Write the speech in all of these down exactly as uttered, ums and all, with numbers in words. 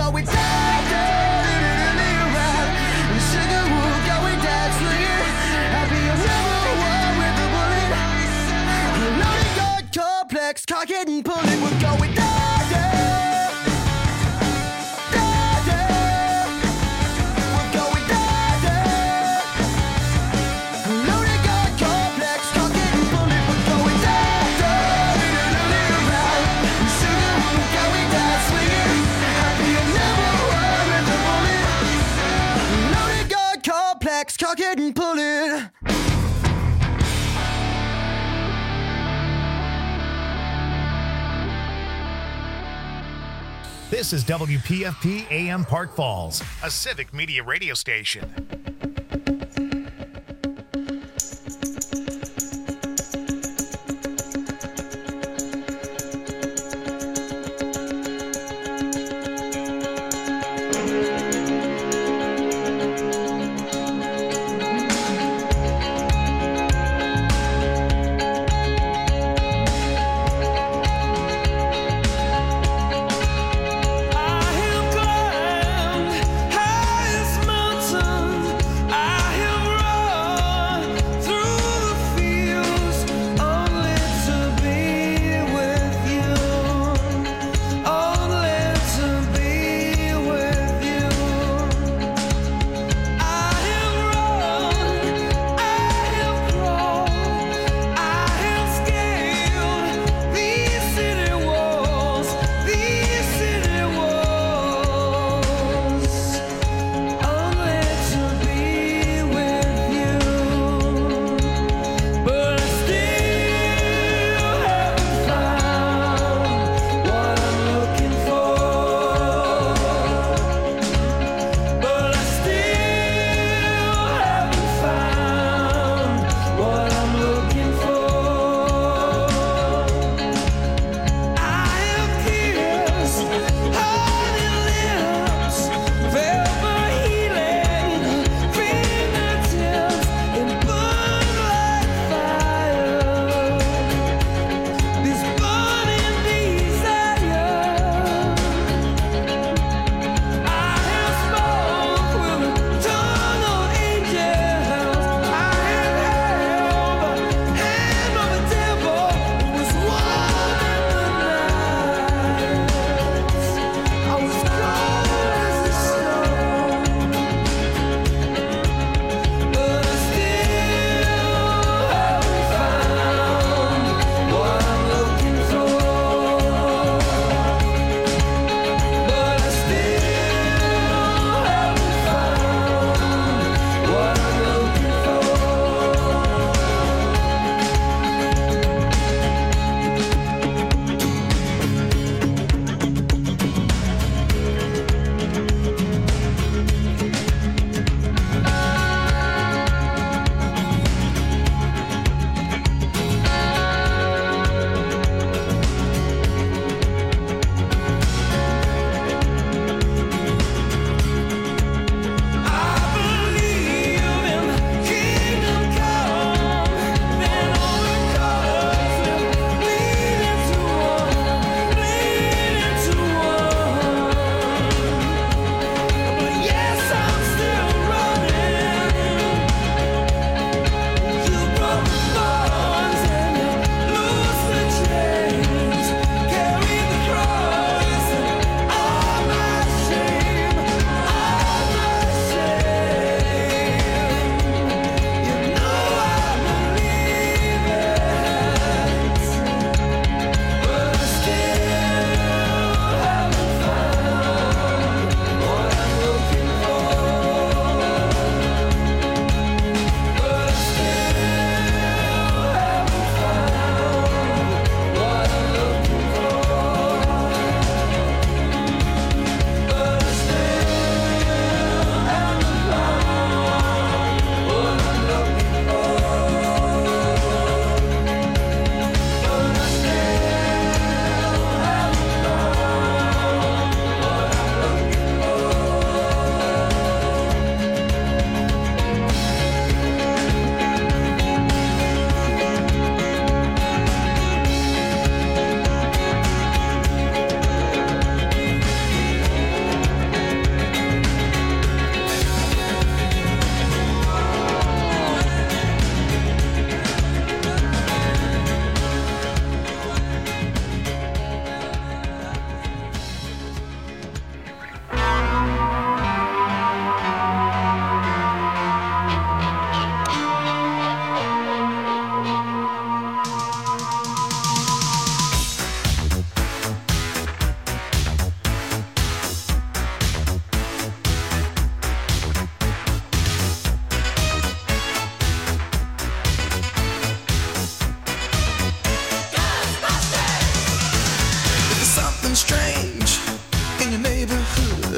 going down, down, around. Sugar, we're going down, swinging. I'll be a rebel one with a bullet. Loaded gun complex, cock it and pull it. We're going down, down, down, down. We're going down, down. Loaded gun complex, cock it and pull it. We're going down, down, around. Sugar, we're going down, swinging. I'll be a rebel one with a bullet. Loaded gun complex, cock it and pull it. This is W P F P A M Park Falls, a civic media radio station. I have climbed highest mountain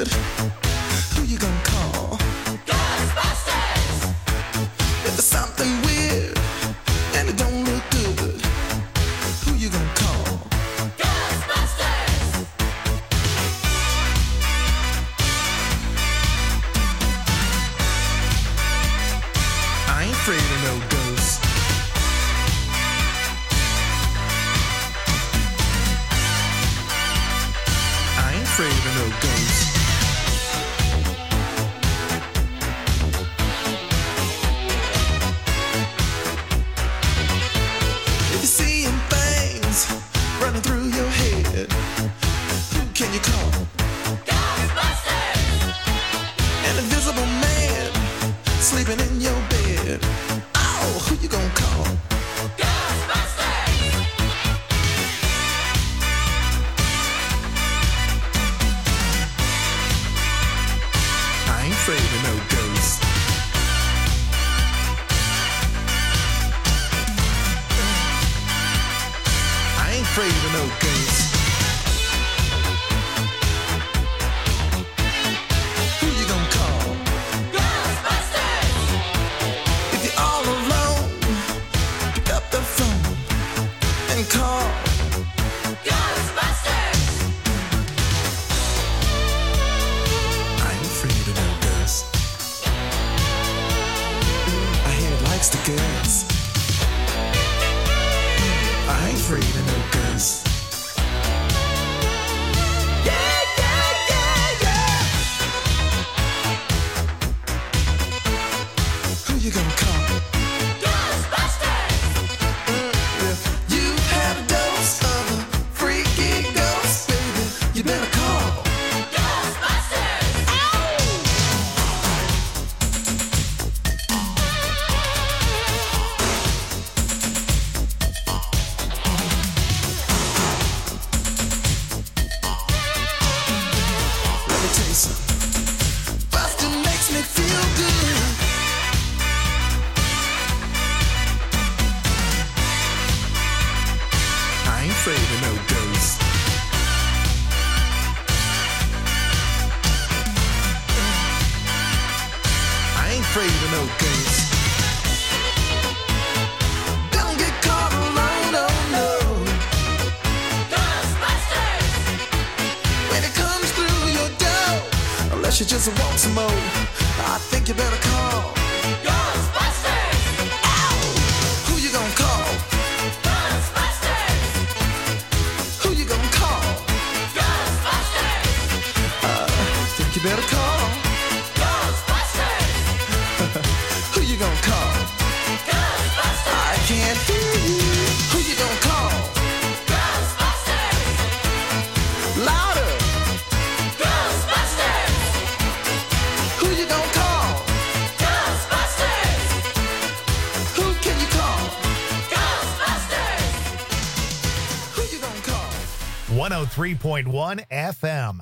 good, who you gonna call? Ghostbusters! If there's something weird and it don't look good, who you gonna call? Ghostbusters! I ain't afraid of no ghosts. I ain't afraid of no ghosts. If you're seeing things running through your head, who can you call? Ghostbusters! An invisible man sleeping in your bed. Oh, who you gonna call? Ghostbusters! I ain't afraid of no ghosts. I ain't afraid of no ghosts. Who you gonna call? Ghostbusters! If you're all alone, pick up the phone and call Ghostbusters! I ain't afraid of no ghosts. I hear it likes the girls. I ain't afraid of no ghosts. Yeah, yeah, yeah, yeah. Who you gonna call? Ghostbusters! If you have a dose of a freaky ghost, baby, you better call Ghostbusters! Let me tell you something. Bustin' makes me feel good. I ain't afraid of no ghosts. I ain't afraid of no ghosts. Don't get caught alone, oh no. Ghostbusters! When it comes through your door, unless you just want some more, I think you better call Ghostbusters! Ow! Who you gonna call? Ghostbusters! Who you gonna call? Ghostbusters! Uh, think you better call Ghostbusters! Who you gonna call? Ghostbusters! I can't hear you. Who you gonna call? Ghostbusters! Louder! Ghostbusters! Who you gonna call? Ghostbusters! Who can you call? Ghostbusters! Who you gonna call? one oh three point one F M.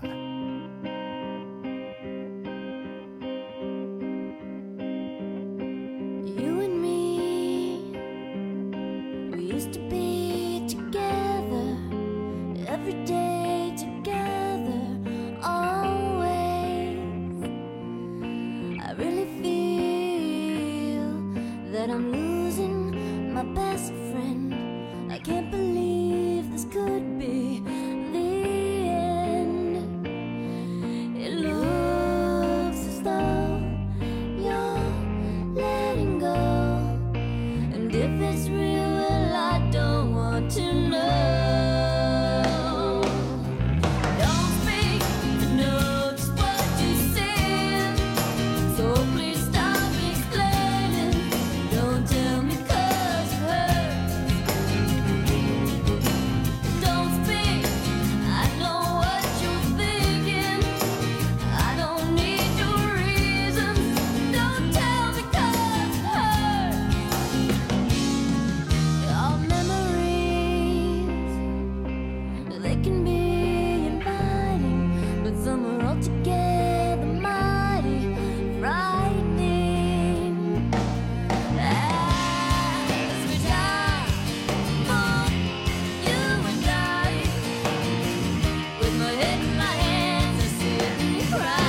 You and me, we used to be together, every day together, always. I really feel that I'm losing my best friend. I can't believe this could be the end. It looks as though you're letting go, and if it's real, well, I don't want to know. Don't speak to know just what you said, so please stop explaining. Don't tell me 'cause it hurts. Don't speak, I know what you're thinking. I don't need your reasons. Don't tell me 'cause it hurts. Our memories, they can be inviting, but some are altogether mighty frightening. As we die for you and I, with my head in my hands, I sit and cry.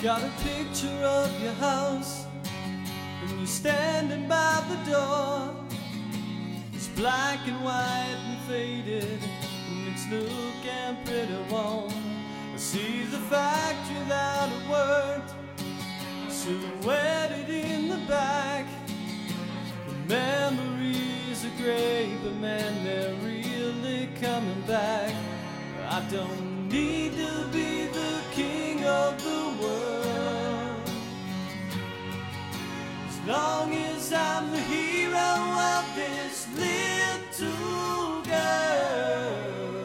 Got a picture of your house, and you're standing by the door. It's black and white and faded, and it's looking pretty warm. I see the factory that it worked, silhouetted in the back. The memories are great, but man, they're really coming back. I don't need to be the king of the world, as long as I'm the hero of this little girl.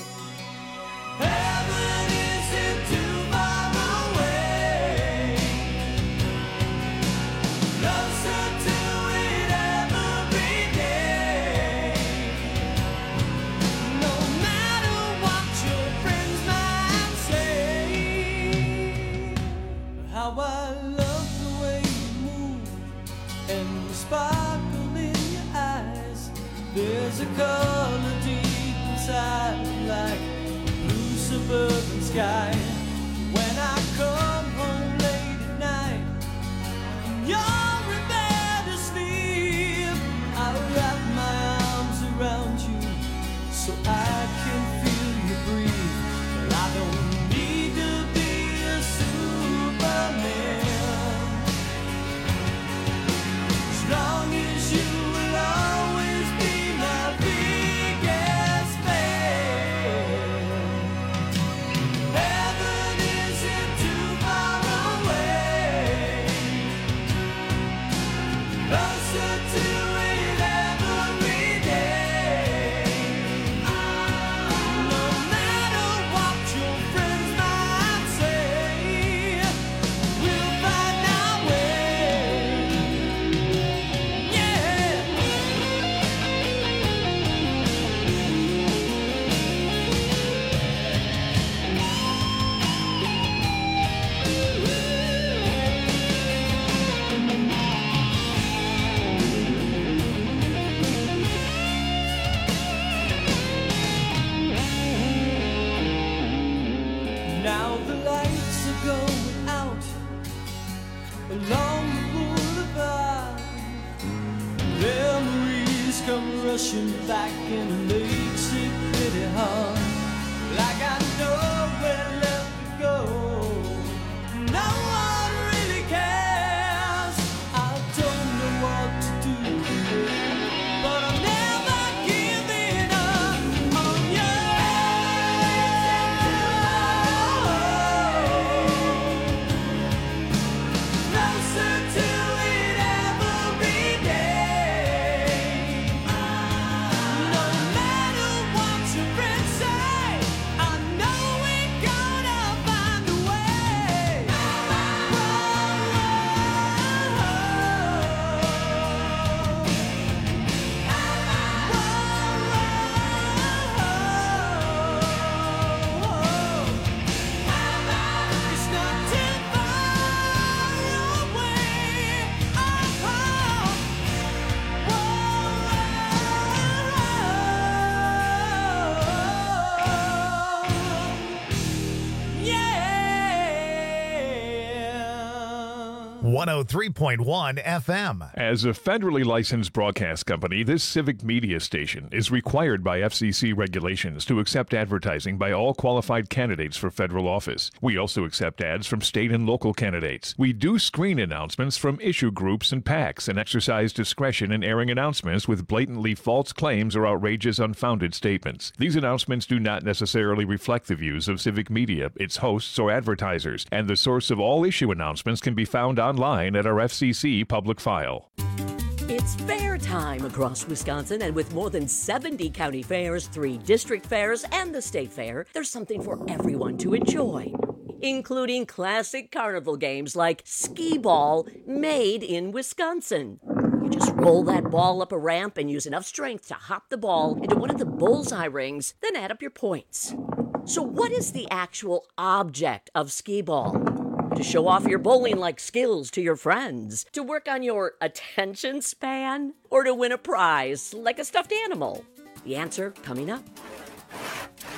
Heaven isn't too far away, closer to it every day. No matter what your friends might say, how I love the way you move and the sparkle in your eyes. There's a color deep inside, like blue suburban sky. When I come home late at night, and you're in bed asleep, I wrap my arms around you so I can feel you breathe. But I don't need to be a Superman, as long as you will always be my biggest fan. Heaven isn't too far away, closer to it every day. No matter what your friends might say, we'll find our way. Yeah. Now the lights are going out along the boulevard. Memories come rushing back and it makes it pretty hard. Like I know where left to go. No one really cares. I don't know what to do, but I'm never giving up on you. Closer to it every day. No matter what your friends say, I know we're gonna find a way. It's not too far away. Yeah. one oh three point one F M. As a federally licensed broadcast company, this civic media station is required by F C C regulations to accept advertising by all qualified candidates for federal office. We also accept ads from state and local candidates. We do screen announcements from issue groups and PACs and exercise discretion in airing announcements with blatantly false claims or outrageous unfounded statements. These announcements do not necessarily reflect the views of civic media, its hosts, or advertisers, and the source of all issue announcements can be found online at our F C C public file. It's fair time across Wisconsin, and with more than seventy county fairs, three district fairs, and the state fair, there's something for everyone to enjoy, including classic carnival games like skee ball, made in Wisconsin. You just roll that ball up a ramp and use enough strength to hop the ball into one of the bullseye rings, then add up your points. So what is the actual object of skee ball? To show off your bowling-like skills to your friends? To work on your attention span? Or to win a prize like a stuffed animal? The answer coming up.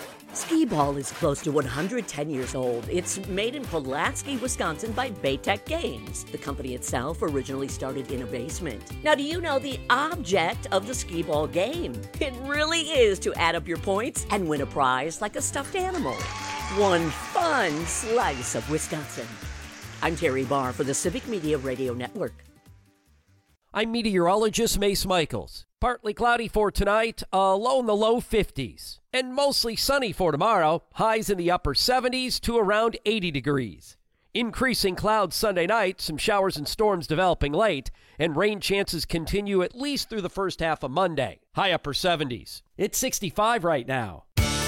Skee-Ball is close to one hundred ten years old. It's made in Pulaski, Wisconsin by Baytech Games. The company itself originally started in a basement. Now, do you know the object of the Skee-Ball game? It really is to add up your points and win a prize like a stuffed animal. One fun slice of Wisconsin. I'm Terry Barr for the Civic Media Radio Network. I'm meteorologist Mace Michaels. Partly cloudy for tonight, a low in the low fifties. And mostly sunny for tomorrow, highs in the upper seventies to around eighty degrees. Increasing clouds Sunday night, some showers and storms developing late, and rain chances continue at least through the first half of Monday. High upper seventies. It's sixty-five right now.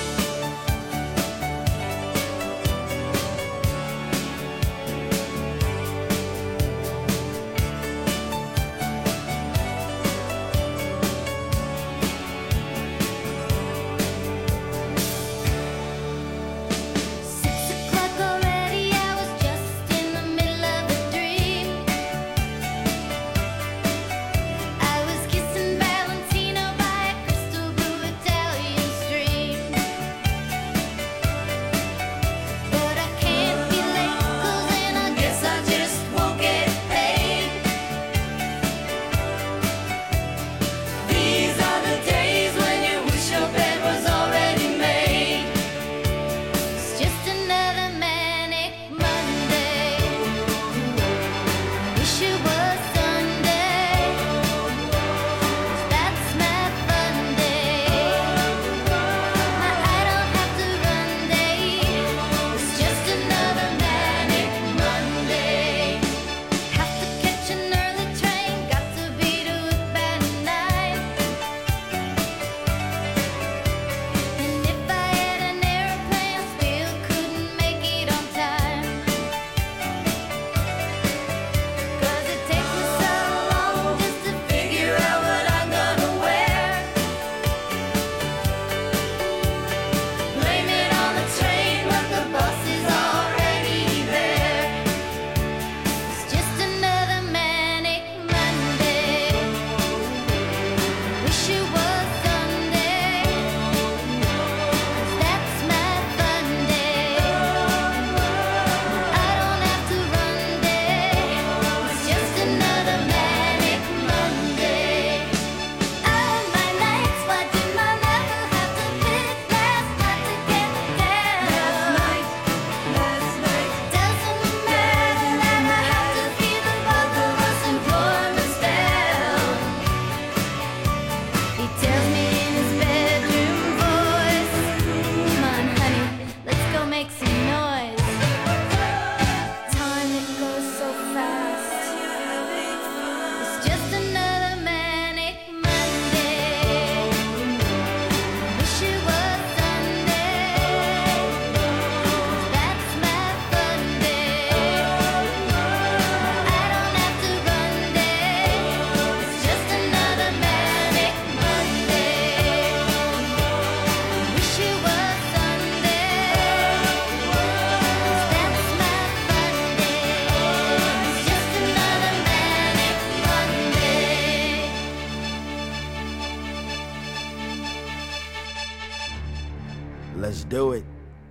Let's do it.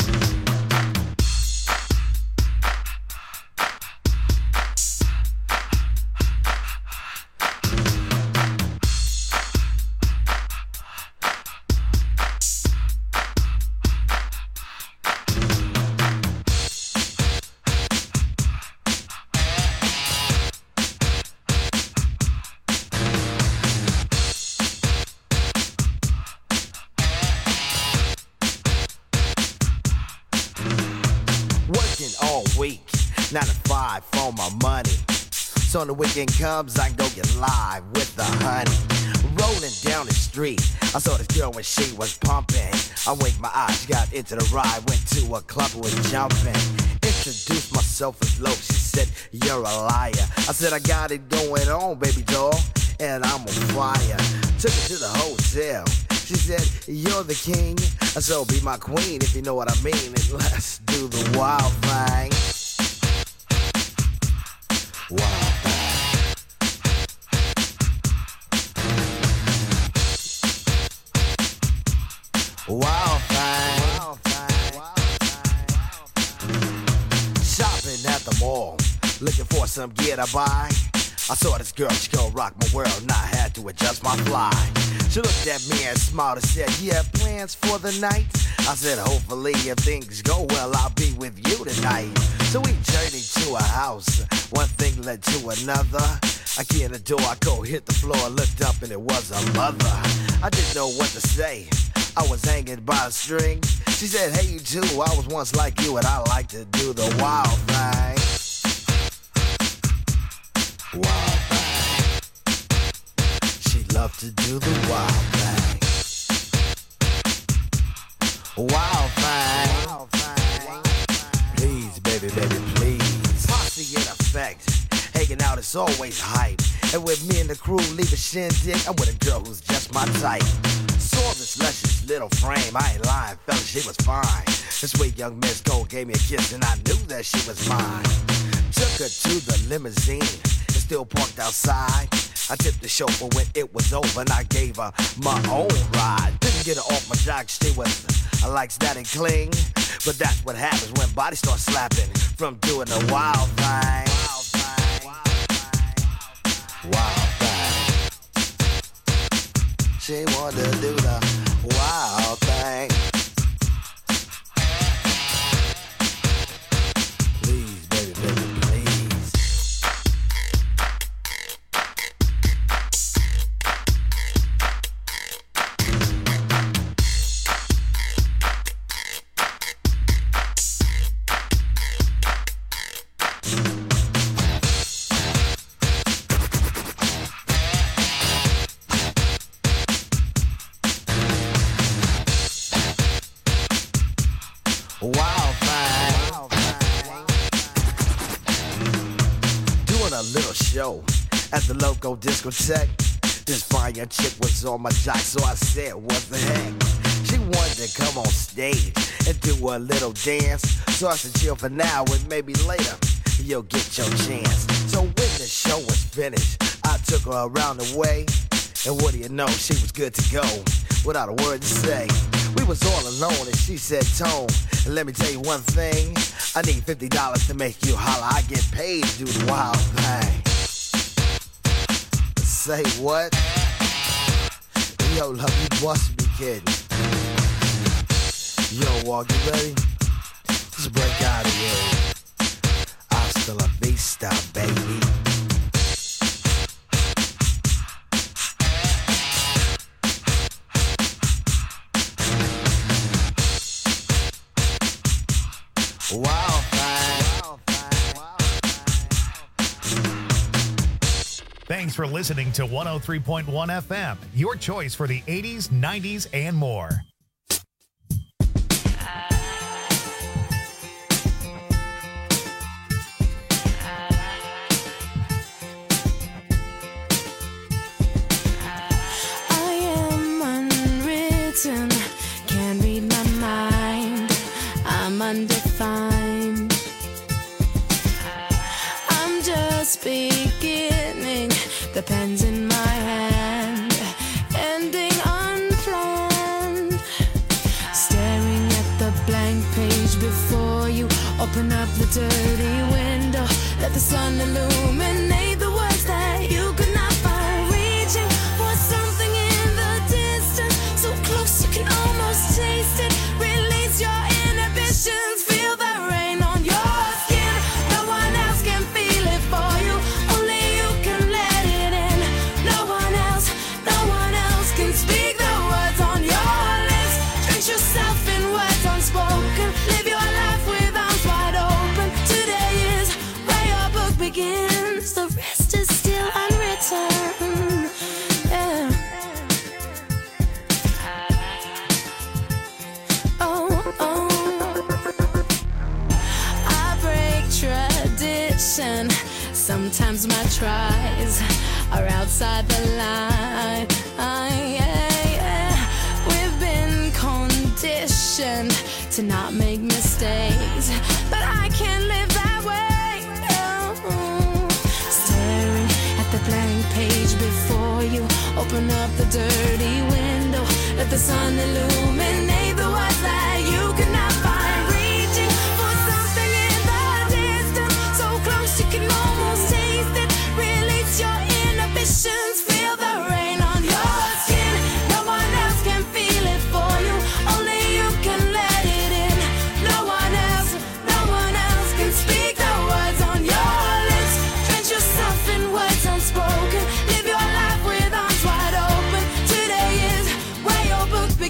Nine to five for my money. So when the weekend comes, I can go get live with the honey. Rolling down the street, I saw this girl when she was pumping. I winked my eyes, got into the ride, went to a club, was jumping. Introduced myself as Loc, she said, you're a liar. I said, I got it going on, baby doll, and I'm on fire. Took her to the hotel. She said, you're the king, so be my queen if you know what I mean. And let's do the wild thing. Wild thing. Wild thing. Wild thing. the mall, looking for some gear to buy. I saw this girl, she gon' rock my world, and I had to adjust my fly. She looked at me and smiled and said, you have plans for the night? I said, hopefully if things go well, I'll be with you tonight. So we journeyed to a house, one thing led to another. I key in the door, I go hit the floor, looked up and it was a mother. I didn't know what to say, I was hanging by a string. She said, hey you too, I was once like you and I like to do the wild thing. Wild thing. She loved to do the wild thing. Wild thing. Wild thing. Please, baby, baby, please. Posse in effect. Hanging out is always hype. And with me and the crew leave a shindig, I'm with a girl who's just my type. Saw this luscious little frame, I ain't lying, fella, she was fine. This sweet young Miss Gold gave me a kiss and I knew that she was mine. Took her to the limousine, it's still parked outside. I tipped the chauffeur when it was over and I gave her my own ride. Didn't get her off my jock, she was, I like that and cling. But that's what happens when bodies start slapping from doing the wild thing. Wild thing. She wanted to do the wild thing. Please, baby, baby, please. Wild thing. Doing a little show at the local discotheque. This fine young chick was on my jock, so I said, what the heck? She wanted to come on stage and do a little dance. So I said, chill for now and maybe later you'll get your chance. So when the show was finished, I took her around the way. And what do you know, she was good to go without a word to say. We was all alone and she said, Tone, and let me tell you one thing, I need fifty dollars to make you holler. I get paid to do the wild thing. Say what? Yo, love, you must be kidding. Yo, Walk, you ready? Just break out of here. Hasta la vista, baby. Wild thing. Thanks for listening to one oh three point one F M, your choice for the eighties, nineties, and more. I am unwritten, can't read my mind. I'm undefined. I'm just beginning, the pen's in my hand, ending unplanned. Staring at the blank page before you, open up the dirty window, let the sun illuminate the words that you could not find. Reaching for something in the distance, so close you can almost taste it. Release your inhibitions, feel the rain on your skin. No one else can feel it for you, only you can let it in. No one else, no one else can speak the words on your lips. Drench yourself in words unspoken, live your life with arms wide open. Today is where your book begins, the rest is still unwritten. Yeah. Oh, oh. I break tradition. Sometimes my tries are outside the line. Yeah, yeah. We've been conditioned to not make mistakes, but I can't live that way. No. Staring at the blank page before you, open up the dirty window, let the sun illuminate the words that you could not find. Reaching for something in the distance, so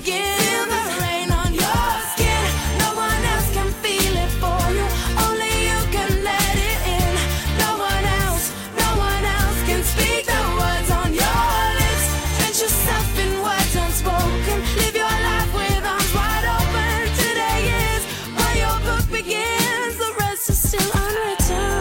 begin. Feel the rain on your skin. No one else can feel it for you. Only you can let it in. No one else, no one else can speak the words on your lips. Drench yourself in words unspoken. Live your life with arms wide open. Today is where your book begins. The rest is still unwritten.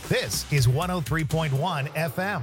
This is one oh three point one F M.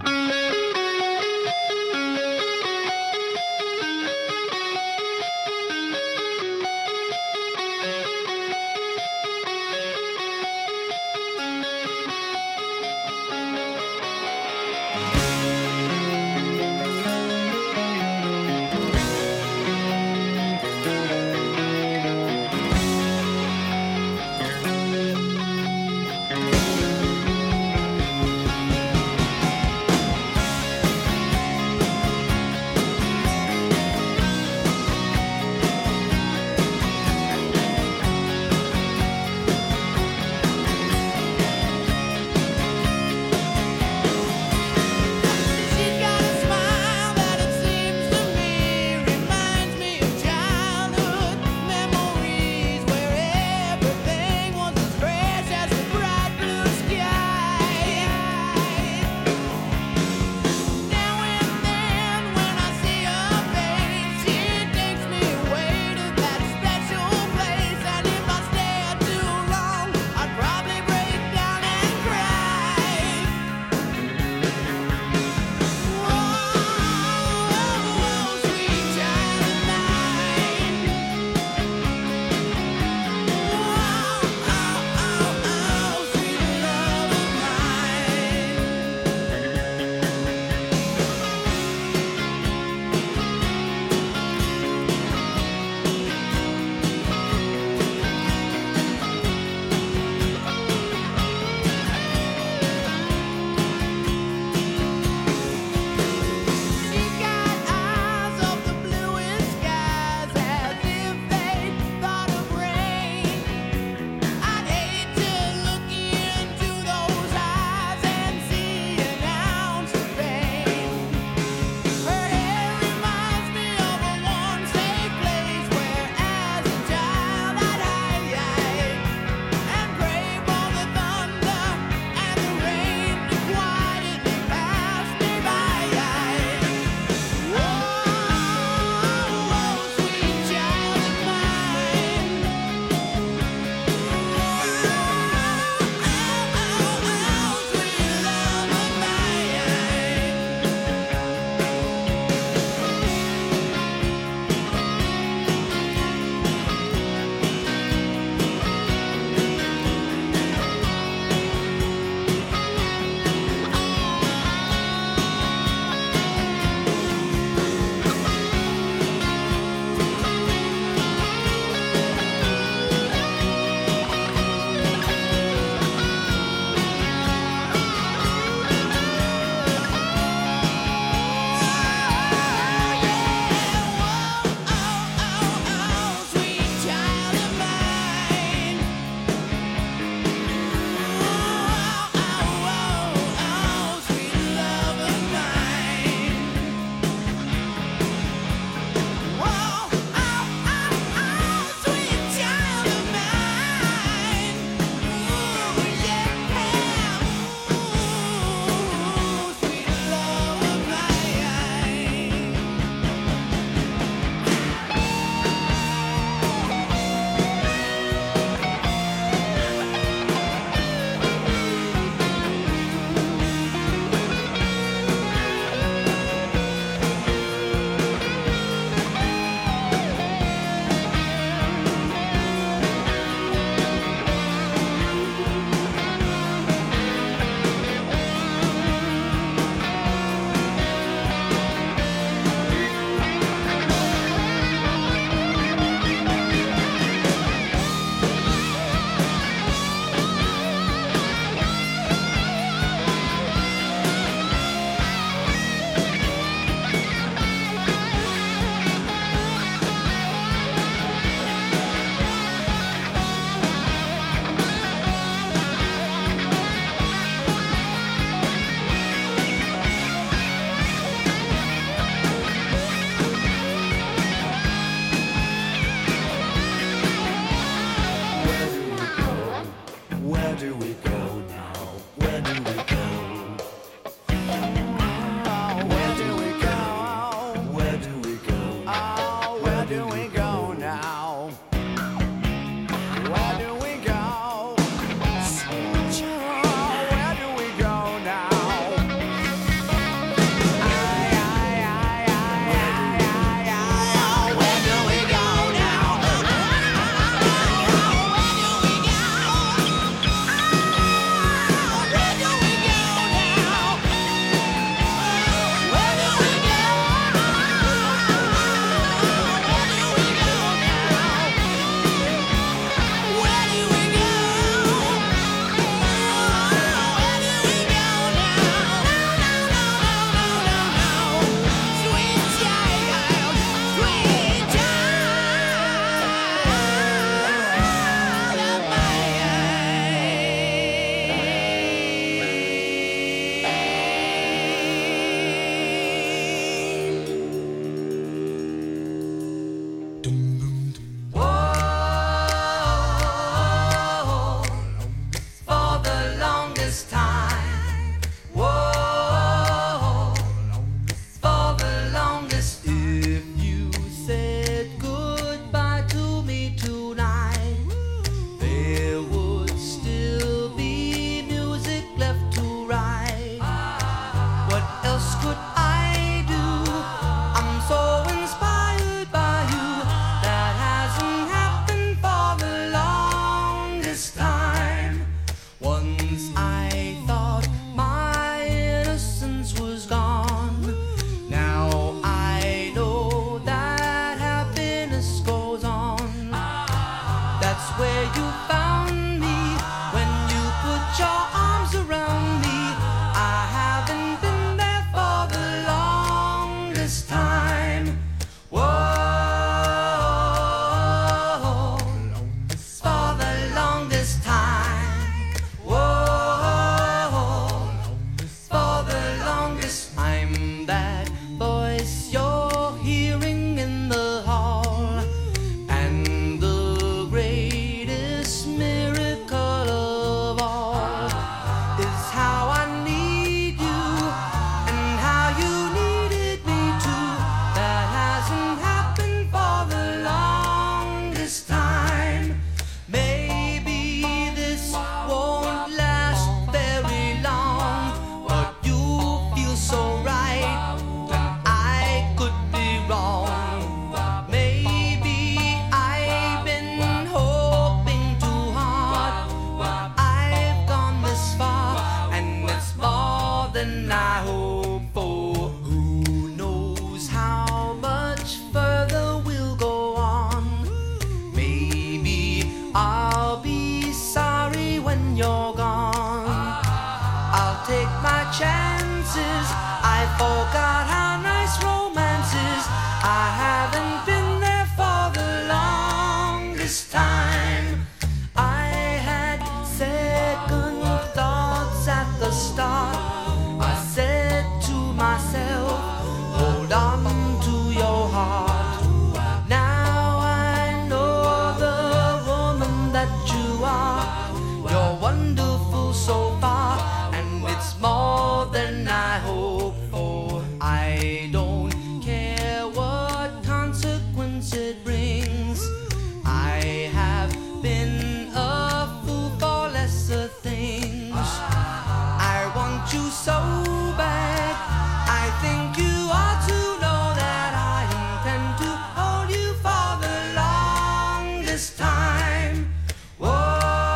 chances. I forgot how nice romance is. I haven't been there for the longest time. I had second thoughts at the start. I said to myself, hold on to your heart. Now I know the woman that you are. You're wonderful so far, and it's more than I hoped for. I don't care what consequence it brings. I have been a fool for lesser things. I want you so bad. I think you ought to know that I intend to hold you for the longest time. Whoa,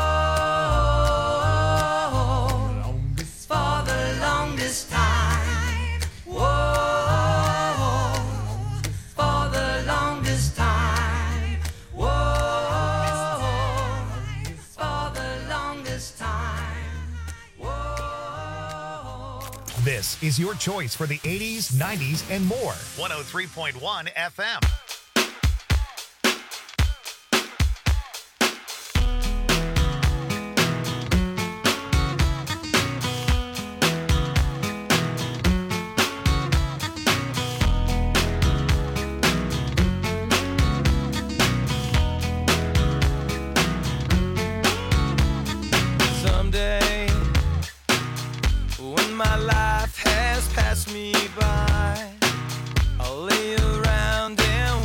for the longest time. Whoa, for the longest time. Whoa, for the longest time. Whoa. This is your choice for the eighties, nineties, and more. one oh three point one F M. Someday, when my life has passed me by, I'll lay around and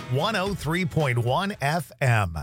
one oh three point one F M.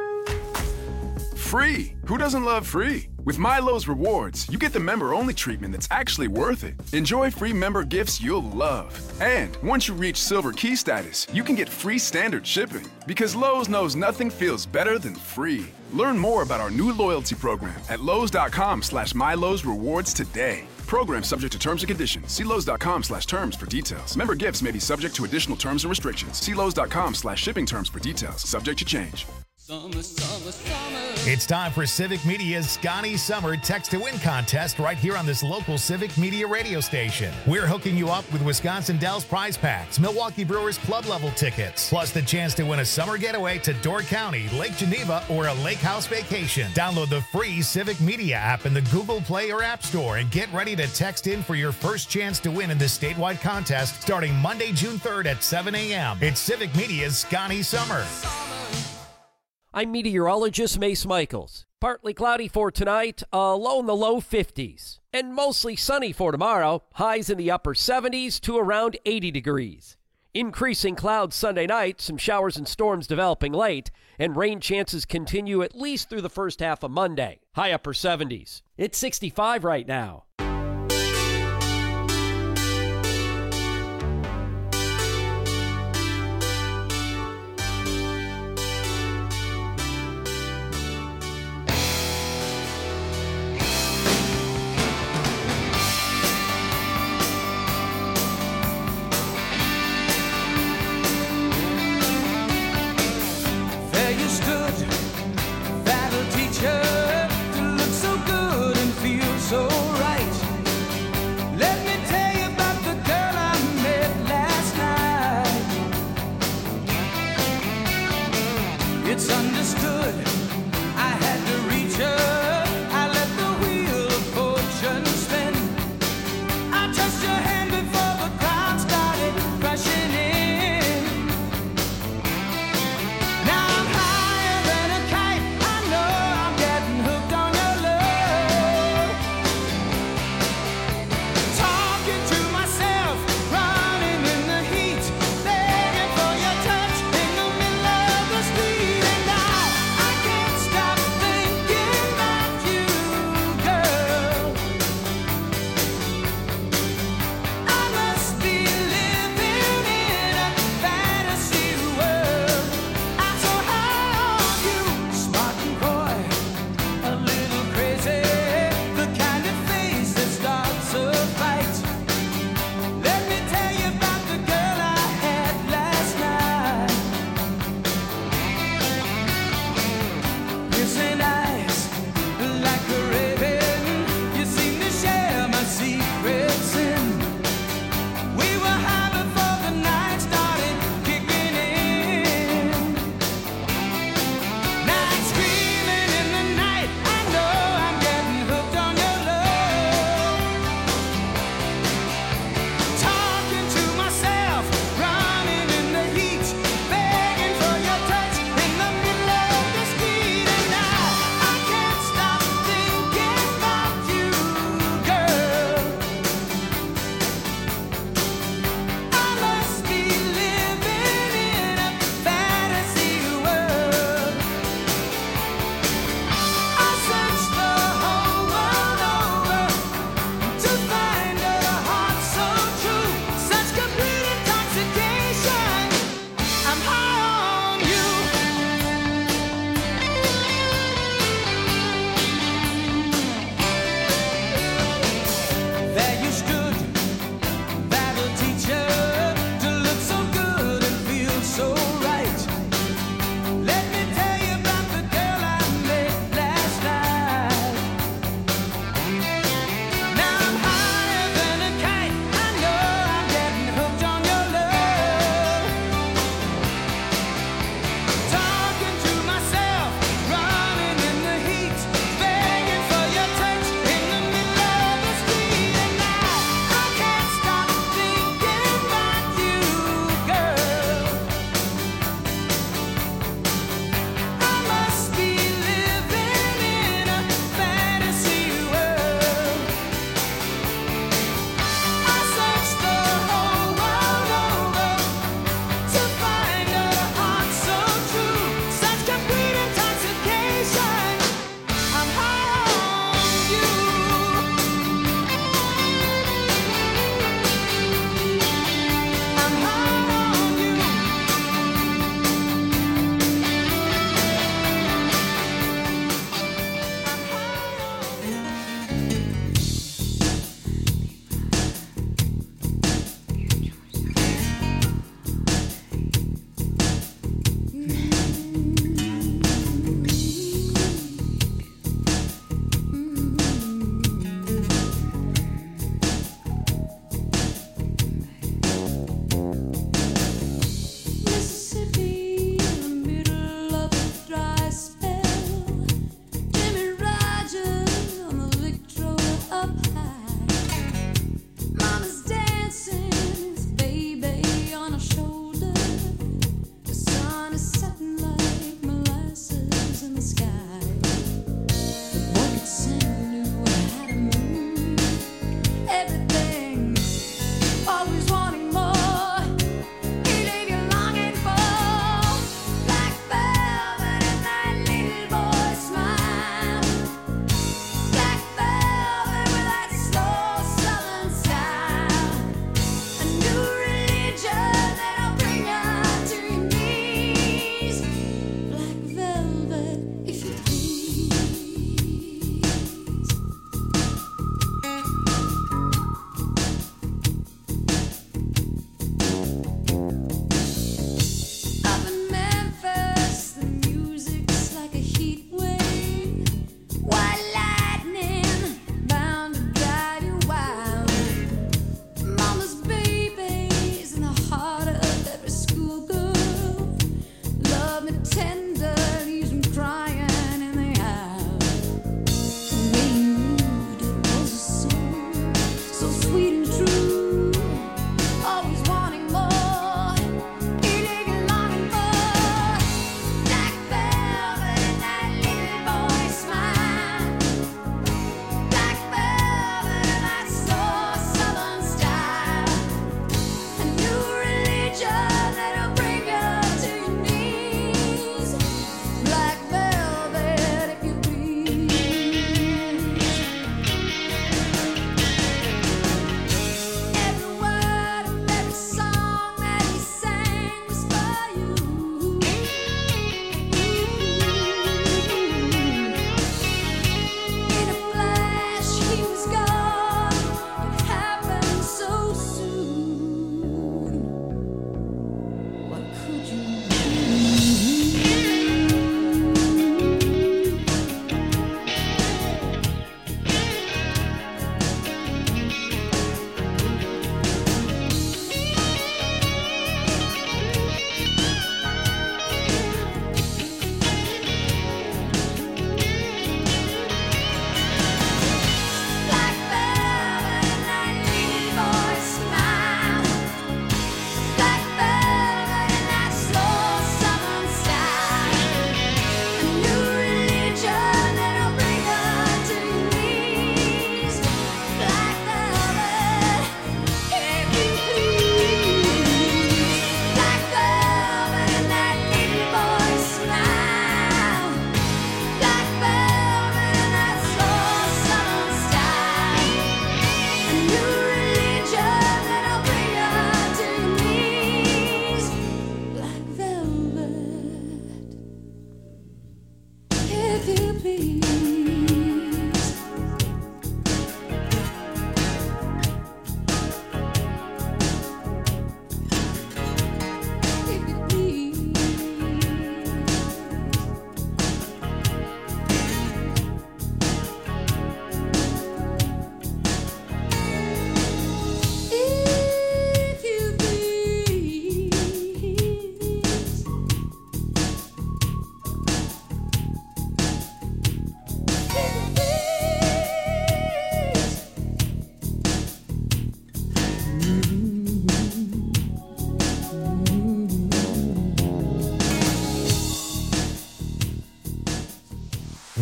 Free. Who doesn't love free? With Milo's Rewards, you get the member-only treatment that's actually worth it. Enjoy free member gifts you'll love. And once you reach Silver Key status, you can get free standard shipping. Because Lowe's knows nothing feels better than free. Learn more about our new loyalty program at Lowe's.com slash Milo's Rewards today. Program subject to terms and conditions. See Lowe's.com slash terms for details. Member gifts may be subject to additional terms and restrictions. See Lowe's.com slash shipping terms for details. Subject to change. Summer, summer, summer. It's time for Civic Media's Scotty Summer Text to Win contest right here on this local Civic Media radio station. We're hooking you up with Wisconsin Dells prize packs, Milwaukee Brewers club level tickets, plus the chance to win a summer getaway to Door County, Lake Geneva, or a lake house vacation. Download the free Civic Media app in the Google Play or App Store and get ready to text in for your first chance to win in this statewide contest starting Monday, June third at seven a.m. It's Civic Media's Scotty Summer. I'm meteorologist Mace Michaels. Partly cloudy for tonight, a low in the low fifties. And mostly sunny for tomorrow, highs in the upper seventies to around eighty degrees. Increasing clouds Sunday night, some showers and storms developing late, and rain chances continue at least through the first half of Monday. High upper seventies. It's sixty-five right now. That'll teach her to look so good and feel so right.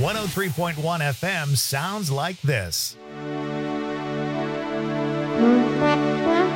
one oh three point one F M sounds like this. Thank you.